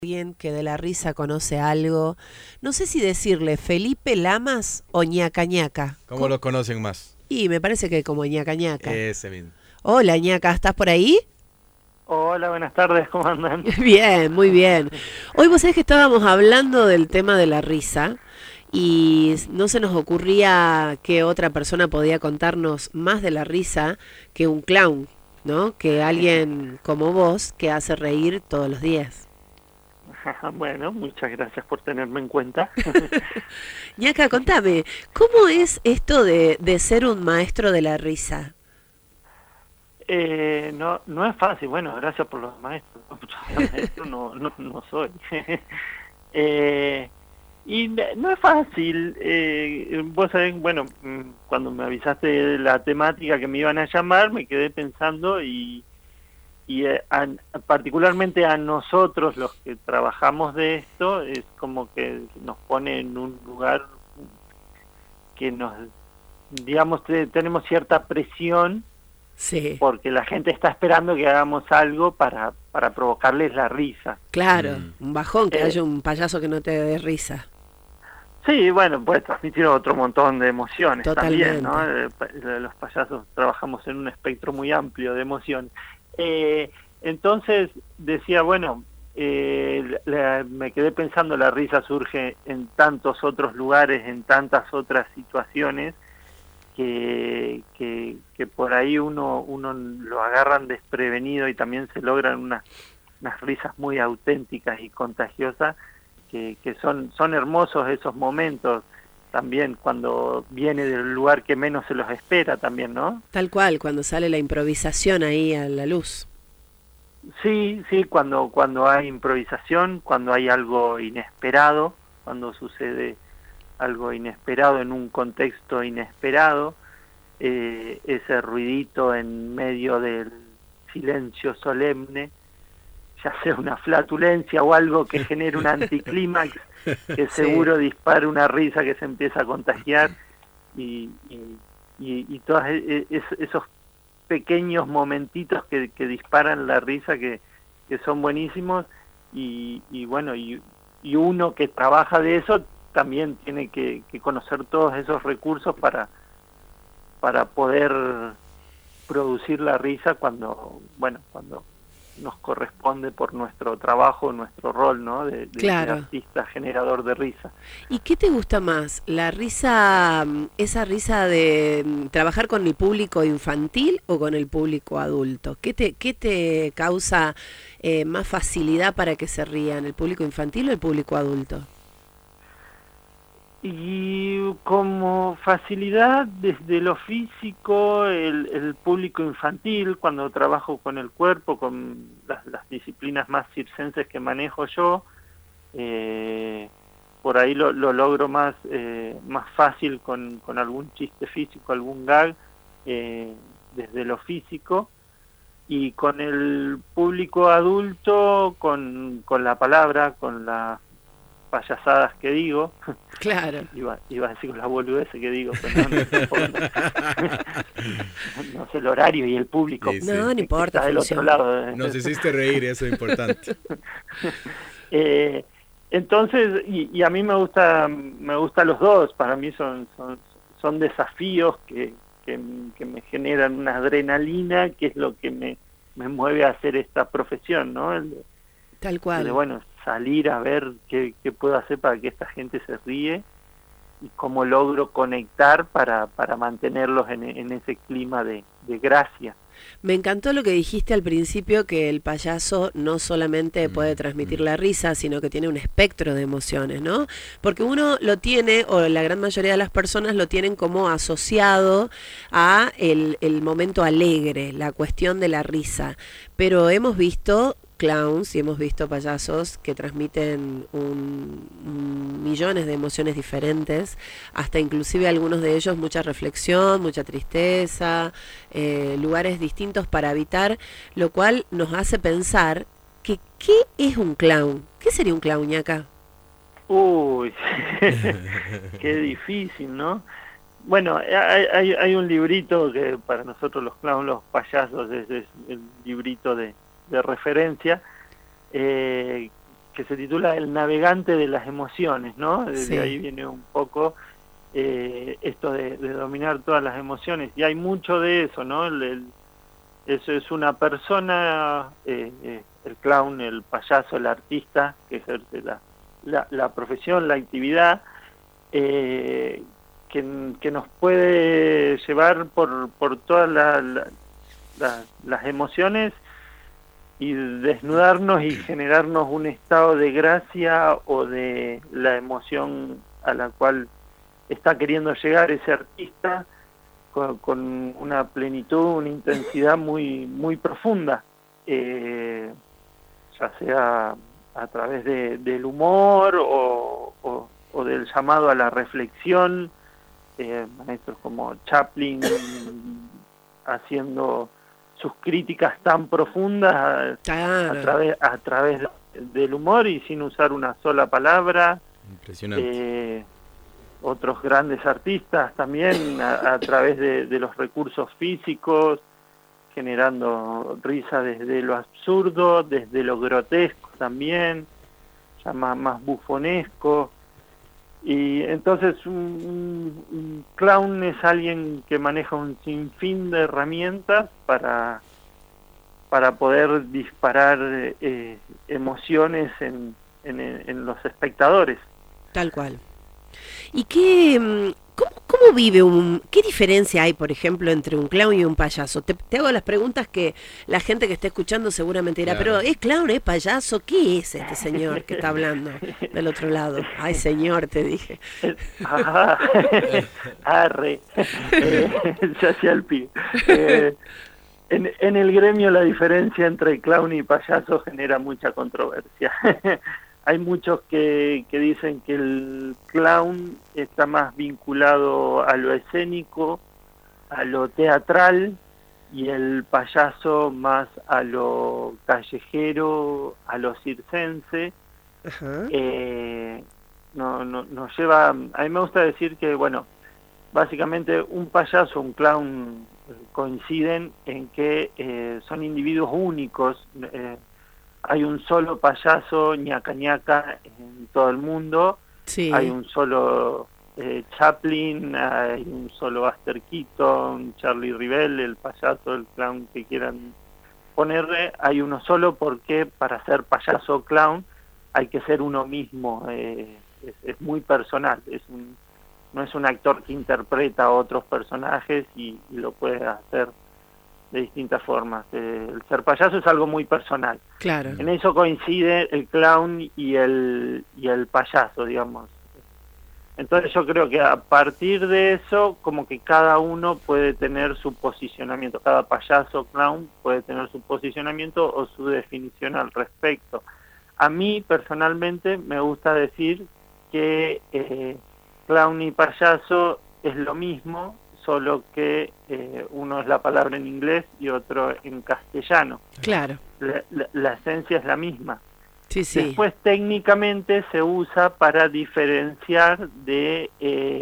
Alguien que de la risa conoce algo. No sé si decirle Felipe Lamas o ñaca ñaca. ¿Cómo lo conocen más? Y me parece que como ñaca ñaca. Ese mismo. Hola ñaca, ¿estás por ahí? Hola, buenas tardes, ¿cómo andan? Bien, muy bien. Hoy vos sabés que estábamos hablando del tema de la risa y no se nos ocurría que otra persona podía contarnos más de la risa que un clown, ¿no? Que alguien como vos que hace reír todos los días. Bueno, muchas gracias por tenerme en cuenta. Ñaca, contame, ¿cómo es esto de ser un maestro de la risa? No es fácil, bueno, gracias por los maestros. Maestro no soy. No es fácil. Vos sabés, bueno, cuando me avisaste de la temática que me iban a llamar, me quedé pensando y particularmente a nosotros los que trabajamos de esto es como que nos pone en un lugar que nos, digamos, tenemos cierta presión, Sí, porque la gente está esperando que hagamos algo para provocarles la risa. claro, un bajón que Eh, haya un payaso que no te dé risa. Sí, bueno, puede transmitir otro montón de emociones Totalmente. también, ¿no? Los payasos trabajamos en un espectro muy amplio de emociones. Entonces decía, bueno, me quedé pensando, la risa surge en tantos otros lugares, en tantas otras situaciones, que por ahí uno lo agarran desprevenido y también se logran unas risas muy auténticas y contagiosas, que son hermosos esos momentos también cuando viene del lugar que menos se los espera también, ¿no? Tal cual, cuando sale la improvisación ahí a la luz. Sí, cuando hay improvisación, cuando hay algo inesperado, cuando sucede algo inesperado en un contexto inesperado, ese ruidito en medio del silencio solemne, ya sea una flatulencia o algo que genere un anticlímax que Sí. seguro dispara una risa que se empieza a contagiar y todos esos pequeños momentitos que disparan la risa que son buenísimos y bueno, y uno que trabaja de eso también tiene que conocer todos esos recursos para poder producir la risa cuando nos corresponde por nuestro trabajo, nuestro rol, ¿no? De Claro. artista generador de risa. ¿Y qué te gusta más? ¿La risa, esa risa de trabajar con el público infantil o con el público adulto? ¿Qué te causa más facilidad para que se rían, el público infantil o el público adulto? Y como facilidad desde lo físico, el público infantil, cuando trabajo con el cuerpo, con las disciplinas más circenses que manejo yo, por ahí lo logro más fácil con algún chiste físico, algún gag, desde lo físico. Y con el público adulto, con la palabra, con las payasadas que digo. Claro. Iba a decir con la boludez que digo, pero no importa. No sé el horario y el público. Sí, sí. No, no importa, Está del otro funciona. lado. Nos hiciste reír, eso es importante. Entonces, y a mí me gusta los dos. Para mí son desafíos que me generan una adrenalina, que es lo que me mueve a hacer esta profesión, ¿no? Tal cual. Bueno, salir a ver qué puedo hacer para que esta gente se ríe y cómo logro conectar para mantenerlos en ese clima de gracia. Me encantó lo que dijiste al principio, que el payaso no solamente puede transmitir la risa, sino que tiene un espectro de emociones, ¿no? Porque uno lo tiene, o la gran mayoría de las personas lo tienen como asociado a el momento alegre, la cuestión de la risa. Pero hemos visto clowns y hemos visto payasos que transmiten millones de emociones diferentes, hasta inclusive algunos de ellos mucha reflexión, mucha tristeza, lugares distintos para habitar, lo cual nos hace pensar que ¿qué es un clown? ¿Qué sería un clown, ñaca? Uy, qué difícil, ¿no? Bueno, hay un librito que para nosotros los clowns, los payasos, es el librito de referencia, que se titula El navegante de las emociones, ¿no? Desde Sí. ahí viene un poco esto de dominar todas las emociones, y hay mucho de eso, ¿no? Eso es una persona, el clown, el payaso, el artista, que ejerce la profesión, la actividad, que nos puede llevar por todas las emociones y desnudarnos y generarnos un estado de gracia o de la emoción a la cual está queriendo llegar ese artista, con una plenitud, una intensidad muy muy profunda, ya sea a través del humor o del llamado a la reflexión, maestros como Chaplin haciendo sus críticas tan profundas Claro. a través del humor y sin usar una sola palabra. Impresionante. Otros grandes artistas también a través de los recursos físicos, generando risa desde lo absurdo, desde lo grotesco también, ya más bufonesco. Y entonces un clown es alguien que maneja un sinfín de herramientas para poder disparar emociones en los espectadores. Tal cual. ¿Y cómo vive qué diferencia hay, por ejemplo, entre un clown y un payaso? Te hago las preguntas que la gente que esté escuchando seguramente dirá, Claro. pero ¿es clown, es payaso? ¿Qué es este señor que está hablando del otro lado? Ay, señor, te dije. Ah, arre, se hacía el pibe. En el gremio la diferencia entre clown y payaso genera mucha controversia. Hay muchos que dicen que el clown está más vinculado a lo escénico, a lo teatral, y el payaso más a lo callejero, a lo circense. Ajá. Nos lleva, a mí me gusta decir que, bueno, básicamente un payaso, un clown coinciden en que son individuos únicos. Hay un solo payaso ñaca ñaca en todo el mundo, Sí. hay un solo Chaplin, hay un solo Buster Keaton, Charlie Rivell, el payaso, el clown que quieran ponerle, hay uno solo, porque para ser payaso o clown hay que ser uno mismo, es muy personal, no es un actor que interpreta a otros personajes y lo puede hacer de distintas formas. El ser payaso es algo muy personal. Claro. En eso coincide el clown y el payaso, digamos. Entonces yo creo que a partir de eso, como que cada uno puede tener su posicionamiento, cada payaso clown puede tener su posicionamiento o su definición al respecto. A mí personalmente me gusta decir que clown y payaso es lo mismo, solo que uno es la palabra en inglés y otro en castellano. Claro. La esencia es la misma. Sí, sí. Después técnicamente se usa para diferenciar de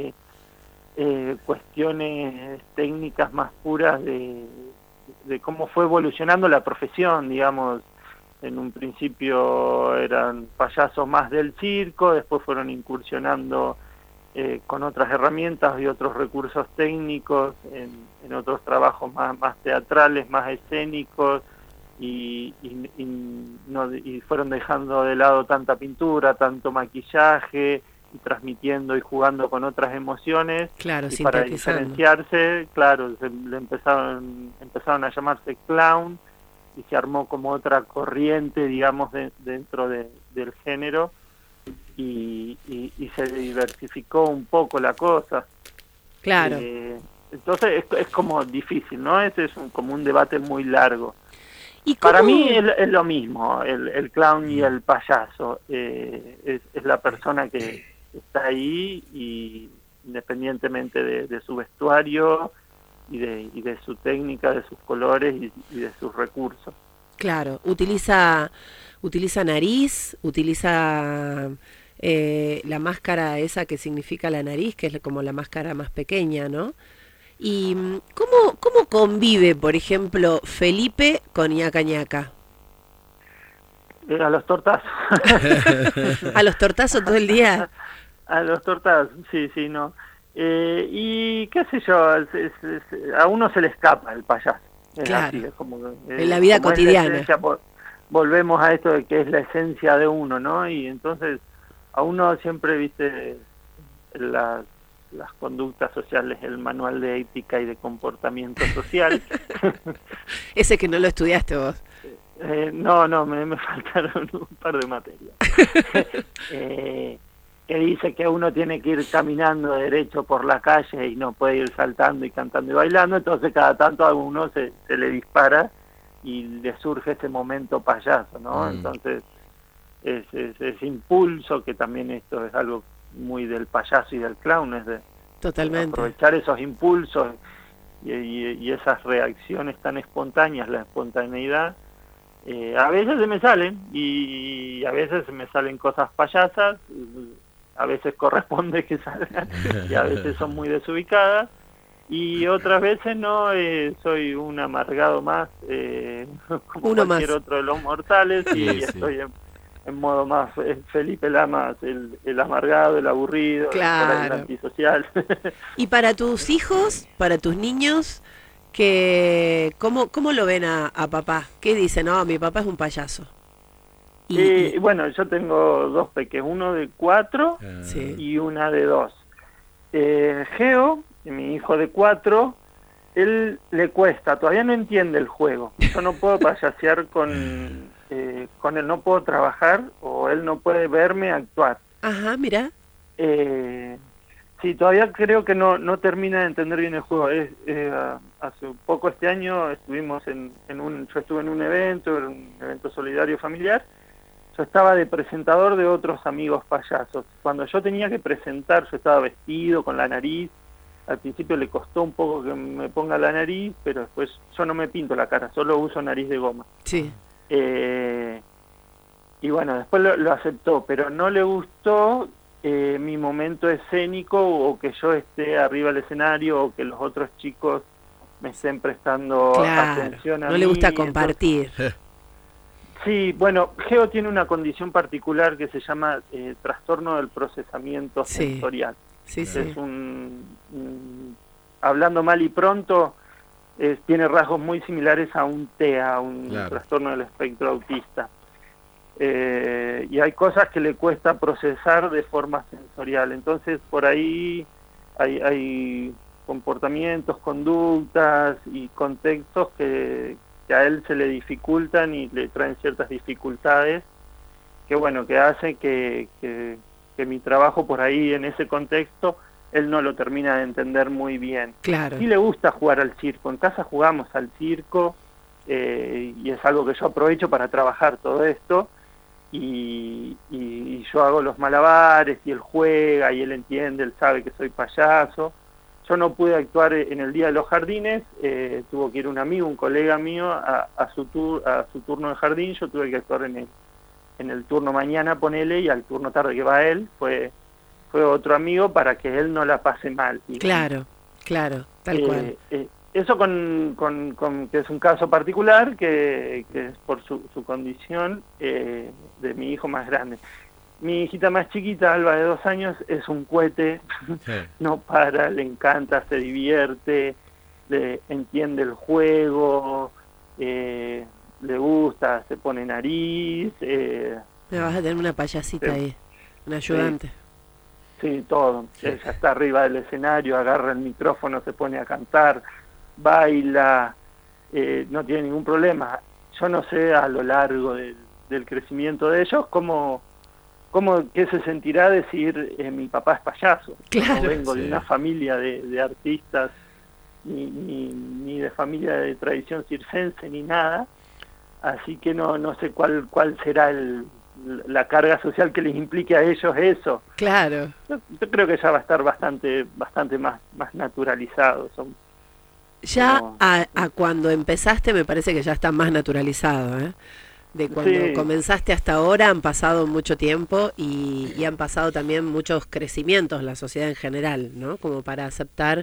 cuestiones técnicas más puras de cómo fue evolucionando la profesión, digamos. En un principio eran payasos más del circo, después fueron incursionando con otras herramientas y otros recursos técnicos en otros trabajos más teatrales, más escénicos, y fueron dejando de lado tanta pintura, tanto maquillaje, y transmitiendo y jugando con otras emociones. Claro, y para diferenciarse, claro, empezaron a llamarse clown, y se armó como otra corriente, digamos, dentro del género, y se diversificó un poco la cosa. Claro. Entonces es como difícil, ¿no? Ese es como un debate muy largo. ¿Y para mí es lo mismo, el clown y el payaso. Es la persona que está ahí, y independientemente de su vestuario y de su técnica, de sus colores y de sus recursos. Claro, utiliza nariz, utiliza la máscara esa que significa la nariz, que es como la máscara más pequeña, ¿no? ¿Y cómo convive, por ejemplo, Felipe con ñaca ñaca? A los tortazos. ¿A los tortazos todo el día? A los tortazos, sí, no. Y qué sé yo, a uno se le escapa el payaso. Claro, así, es como, en la vida cotidiana. Volvemos a esto de que es la esencia de uno, ¿no? Y entonces a uno siempre, viste, las conductas sociales, el manual de ética y de comportamiento social. Ese que no lo estudiaste vos. No, me faltaron un par de materias. Que dice que uno tiene que ir caminando derecho por la calle y no puede ir saltando y cantando y bailando, entonces cada tanto a uno se le dispara y le surge ese momento payaso, ¿no? Entonces ese impulso, que también esto es algo muy del payaso y del clown, es de totalmente aprovechar esos impulsos y esas reacciones tan espontáneas, la espontaneidad. A veces se me salen y a veces me salen cosas payasas, a veces corresponde que salgan y a veces son muy desubicadas, y otras veces no, soy un amargado más, como uno cualquier más. otro de los mortales, y Sí. estoy en modo más Felipe Lamas, el amargado, el aburrido, Claro. el antisocial. Y para tus hijos, para tus niños, ¿cómo lo ven a papá? ¿Qué dicen? No, mi papá es un payaso. Bueno, yo tengo dos peques, uno de 4 Sí. y una de 2. Geo, mi hijo de 4, él le cuesta, todavía no entiende el juego. Yo no puedo payasear con él, no puedo trabajar, o él no puede verme actuar. Ajá, mira. Sí, todavía creo que no termina de entender bien el juego. Hace poco este año estuvimos yo estuve en un evento solidario familiar. Yo estaba de presentador de otros amigos payasos. Cuando yo tenía que presentar, yo estaba vestido con la nariz. Al principio le costó un poco que me ponga la nariz, pero después yo no me pinto la cara, solo uso nariz de goma. Sí. Y bueno, después lo aceptó, pero no le gustó mi momento escénico, o que yo esté arriba del escenario, o que los otros chicos me estén prestando atención a mí. No le gusta compartir. Sí, bueno, Geo tiene una condición particular que se llama trastorno del procesamiento sensorial. Sí. Es hablando mal y pronto, tiene rasgos muy similares a un TEA, un trastorno del espectro autista. Y hay cosas que le cuesta procesar de forma sensorial. Entonces, por ahí hay comportamientos, conductas y contextos que a él se le dificultan y le traen ciertas dificultades, que hace que mi trabajo por ahí en ese contexto él no lo termina de entender muy bien. Claro. Sí le gusta jugar al circo, en casa jugamos al circo, y es algo que yo aprovecho para trabajar todo esto, y yo hago los malabares y él juega y él entiende, él sabe que soy payaso. Yo no pude actuar en el Día de los Jardines, tuvo que ir un amigo, un colega mío, a su turno de jardín. Yo tuve que actuar en el turno mañana, ponele, y al turno tarde que va él, fue otro amigo, para que él no la pase mal. Claro, tal cual. Eso con que es un caso particular, que es por su condición de mi hijo más grande. Mi hijita más chiquita, Alba, de 2 años, es un cohete, no para, le encanta, se divierte, le entiende el juego, le gusta, se pone nariz. Me vas a tener una payasita ahí, un ayudante. Sí, todo. Ella está arriba del escenario, agarra el micrófono, se pone a cantar, baila, no tiene ningún problema. Yo no sé a lo largo del crecimiento de ellos qué se sentirá decir mi papá es payaso. Claro. No vengo de una familia de artistas, ni de familia de tradición circense, ni nada, así que no sé cuál será la carga social que les implique a ellos eso. Claro. Yo creo que ya va a estar bastante más naturalizado. Ya a cuando empezaste me parece que ya está más naturalizado, ¿eh? De cuando comenzaste hasta ahora han pasado mucho tiempo y han pasado también muchos crecimientos la sociedad en general, ¿no? Como para aceptar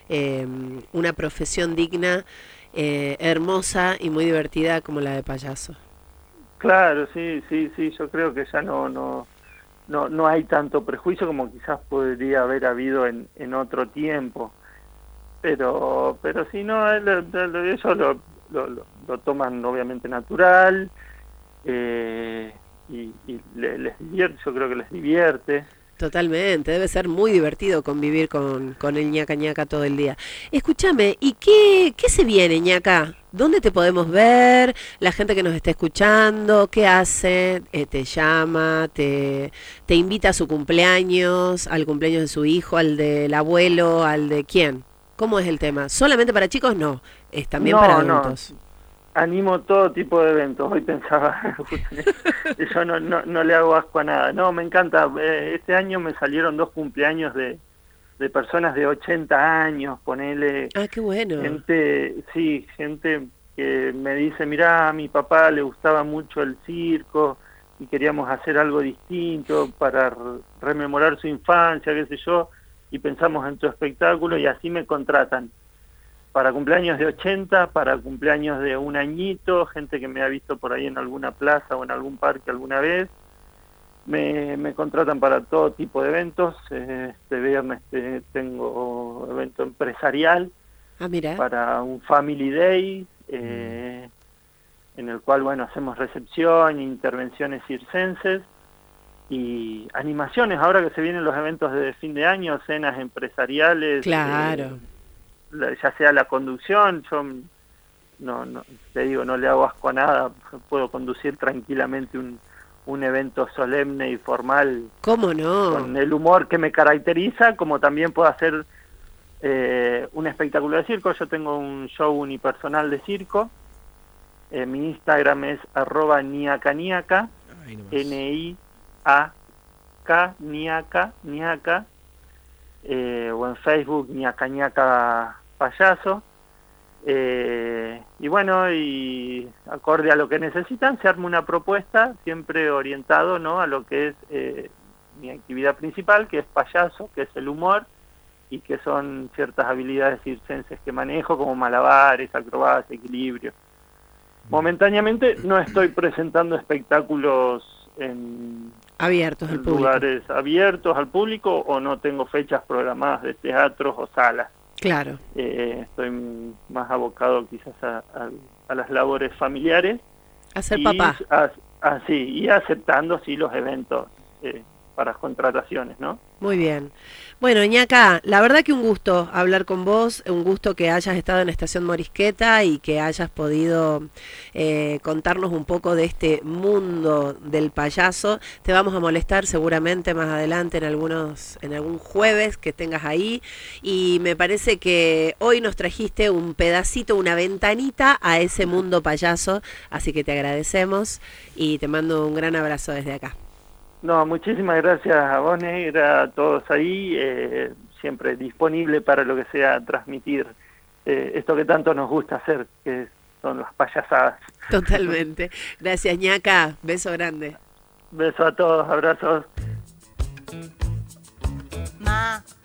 una profesión digna, hermosa y muy divertida como la de payaso. Claro, sí, yo creo que ya no hay tanto prejuicio como quizás podría haber habido en otro tiempo. Pero sí, no, ellos lo toman obviamente natural, y les divierte, yo creo que les divierte. Totalmente, debe ser muy divertido convivir con el ñaca ñaca todo el día. Escúchame, ¿y qué se viene, ñaca? ¿Dónde te podemos ver? La gente que nos está escuchando, ¿qué hace? ¿Te llama? ¿Te invita a su cumpleaños? ¿Al cumpleaños de su hijo? ¿Al del abuelo? ¿Al de quién? ¿Cómo es el tema? ¿Solamente para chicos? No, es también para adultos. Animo todo tipo de eventos. Hoy pensaba, yo no le hago asco a nada. No, me encanta. Este año me salieron 2 cumpleaños de personas de 80 años, ponele. Ah, qué bueno. Gente que me dice, mirá, a mi papá le gustaba mucho el circo y queríamos hacer algo distinto para rememorar su infancia, qué sé yo, y pensamos en tu espectáculo y así me contratan. Para cumpleaños de 80, para cumpleaños de 1 añito, gente que me ha visto por ahí en alguna plaza o en algún parque alguna vez. Me contratan para todo tipo de eventos. Este viernes tengo evento empresarial. Mira. Para un Family Day, en el cual, bueno, hacemos recepción, intervenciones circenses y animaciones. Ahora que se vienen los eventos de fin de año, cenas empresariales. Claro. Ya sea la conducción, yo te digo, no le hago asco a nada, puedo conducir tranquilamente un evento solemne y formal. ¿Cómo no? Con el humor que me caracteriza, como también puedo hacer un espectáculo de circo. Yo tengo un show unipersonal de circo, mi Instagram es @niacaniaca, Niak, niaca, o en Facebook ñaca ñaca payaso, y bueno, y acorde a lo que necesitan se arma una propuesta, siempre orientado, ¿no?, a lo que es mi actividad principal, que es payaso, que es el humor, y que son ciertas habilidades circenses que manejo, como malabares, acrobacia, equilibrio. Momentáneamente no estoy presentando espectáculos en abiertos al público. Lugares abiertos al público, o no tengo fechas programadas de teatros o salas. Claro. Estoy más abocado quizás a las labores familiares. A ser papá. Y aceptando sí los eventos para contrataciones, ¿no? Muy bien. Bueno, ñaca, la verdad que un gusto hablar con vos, un gusto que hayas estado en Estación Morisqueta y que hayas podido contarnos un poco de este mundo del payaso. Te vamos a molestar seguramente más adelante en algún jueves que tengas ahí, y me parece que hoy nos trajiste un pedacito, una ventanita a ese mundo payaso, así que te agradecemos y te mando un gran abrazo desde acá. No, muchísimas gracias a vos, Negra, a todos ahí, siempre disponible para lo que sea transmitir esto que tanto nos gusta hacer, que son las payasadas. Totalmente. Gracias, ñaca. Beso grande. Beso a todos, abrazos. Ma.